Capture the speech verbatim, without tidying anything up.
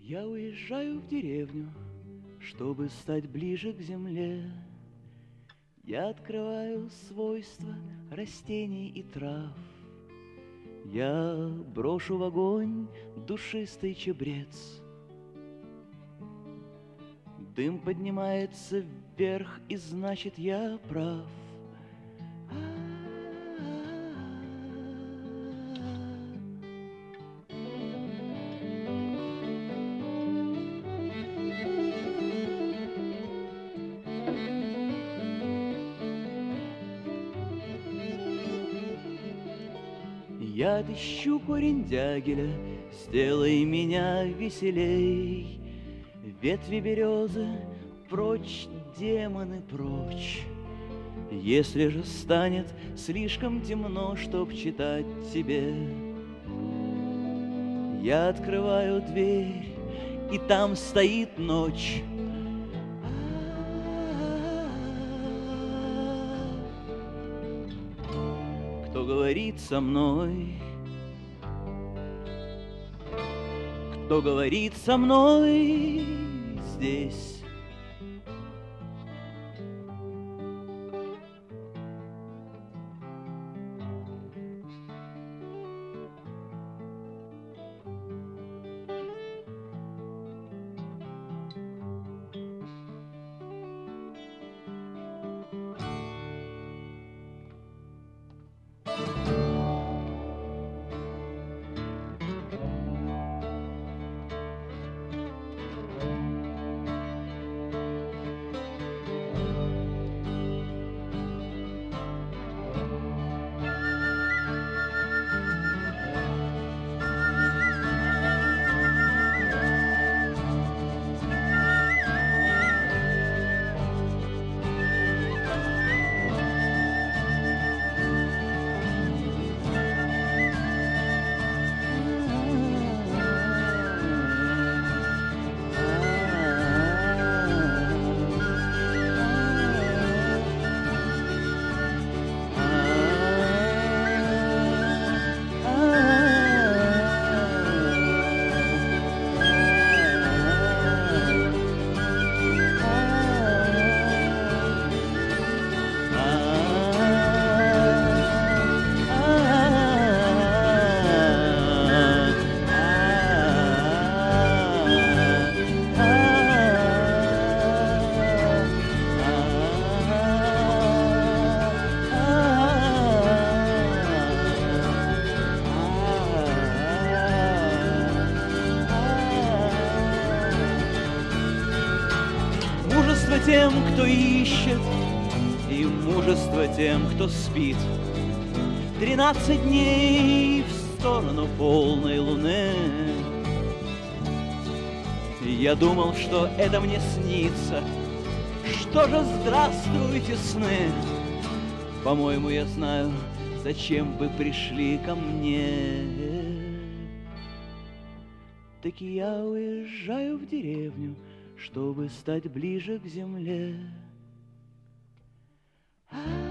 Я уезжаю в деревню, чтобы стать ближе к земле. Я открываю свойства растений и трав. Я брошу в огонь душистый чабрец. Дым поднимается вверх, и значит, я прав. Я отыщу корень дягеля, сделай меня веселей. Ветви березы, прочь, демоны, прочь. Если же станет слишком темно, чтоб читать тебе, я открываю дверь, и там стоит ночь. Кто говорит со мной? Кто говорит со мной здесь? Мужество тем, кто ищет, и мужество тем, кто спит. Тринадцать дней в сторону полной луны. Я думал, что это мне снится. Что же, здравствуйте, сны. По-моему, я знаю, зачем вы пришли ко мне. Таки я уезжаю в деревню, чтобы стать ближе к земле. А